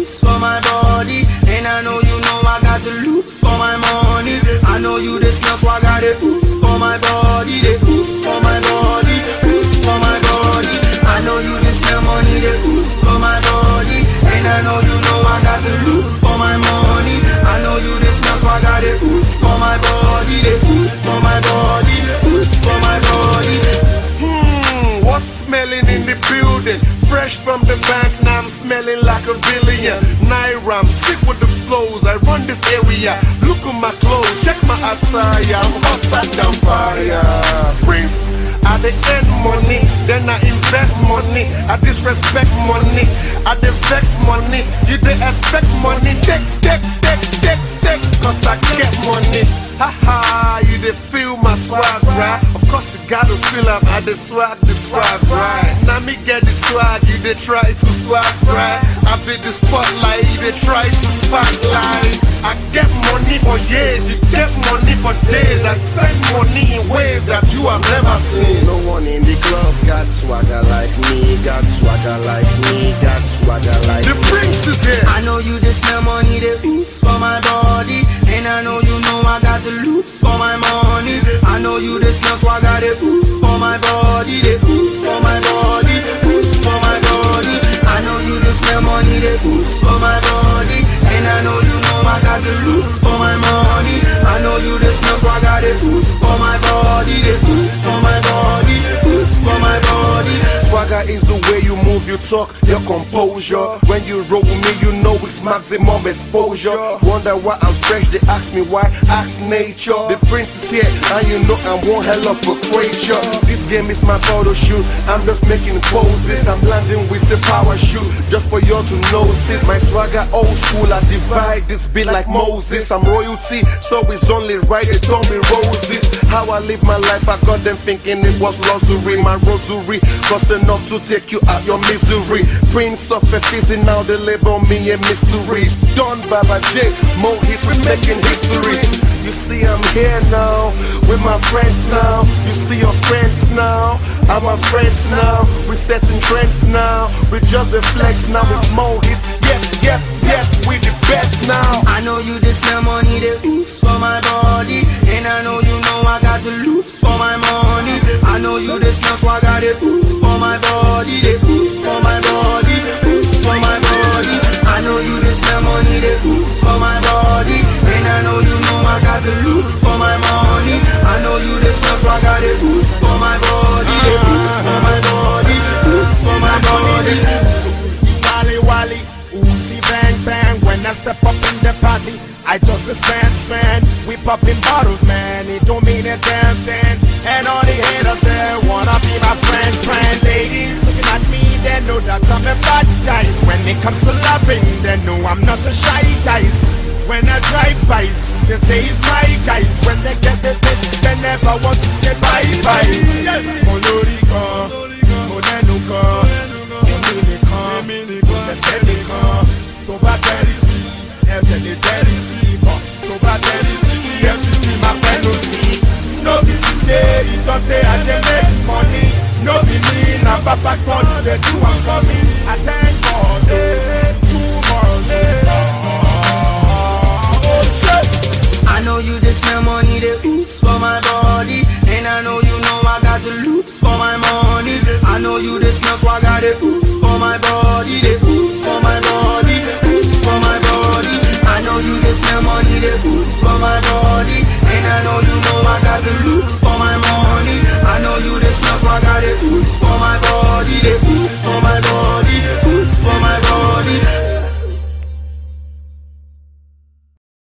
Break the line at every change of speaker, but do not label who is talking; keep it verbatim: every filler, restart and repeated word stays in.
oops for my body. And I know you know I got the loops for my money. I know you the smell, so I got the oops for my body. The oops for my body, oops for my body. I know you the smell money, the oops for my body. And I know you know I got the loops for my money. I know you the smell, so I got the oops for my body. The oops for my body, oops for my body.
Hmm, what's smelling in the building? Fresh from the bank, now I'm smelling like a billion. Naira, I'm sick with the flows. I run this area. Look at my clothes, check my attire. I'm hotter than fire. Prince, I dey earn money, then I invest money. I disrespect money, I dey vex money. You dey expect money, take, take, take, take, take, cause I get money. Haha, you dey feel my swag, right? Of course you gotta feel I'm at the swag, the swag, right? Now me get the swag, you dey try to swag, right? I be the spotlight, you dey try to spotlight. I get money for years, you get money for days. I spend money in ways that you have never seen.
No one in the club got swagger like me, got swagger like me, got swagger like
The
me.
Prince is here.
I know you the smell money, the oops for my body. And I know you know I got the loops for my money. I know you the smell, so I got the oops for my body. The oops for my body, oops for my body. I know you the smell money, the oops for my body. And I know you know I got the loops for my money. I know you the smell, so I got the oops for my body. The oops for my body, oops for my body.
Swagger is the way you move, you talk, your composure. When you roll with me, you know it's maximum exposure. Wonder why I'm fresh, they ask me why, ask nature. The Prince is here, and you know I'm one hell of a creature. This game is my photo shoot, I'm just making poses. I'm landing with a power shoot, just for you to notice. My swagger old school, I divide this beat like Moses. I'm royalty, so it's only right they told me roses. How I live my life, I got them thinking it was luxury. My rosary cost enough to take you out your misery. Prince of Effizi, now they label me a mystery. It's done by my J, Mo hits is making history. You see I'm here now, with my friends now. You see your friends now, I'm my friends now. We setting trends now, we just the flex now. It's Mo hits, yep, yep, yep, we the best now.
I know you the smell money, the oops for my body. And I know you know I got the loops for my money. I know you the smell, so I got the oops for my body. The oops for my body, oops for my body. I know you the smell money, the oops for my body. And I know you know I got the loops for my money. I know you the smell, so I got the oops for my body. The oops for my body, oops for my body.
Uzi wally wally, Uzi bang bang. When I step up in the party, I just a spend spend. We popping bottles, man, it don't mean a damn thing. And all the haters there wanna be my friend, friend. Ladies looking at me, they know that I'm a bad guy. When it comes to loving, they know I'm not a shy guy. When I drive bys, they say it's my guys. When they get the taste, they never want to say bye bye. Yes, Monorico, Monenuco, Emilico, Emilico, Toba Terisi, Evgeny Terisi, Toba Terisi, yes, you see my penalty. No be today, it's not there, and they make money. No be me, na Papa God, they do one for me. I thank God, they too much.
I know you the smell money, the oops for my body. And I know you know I got the loops for my money. I know you the smell, so I got the oops for my body. The oops for my body.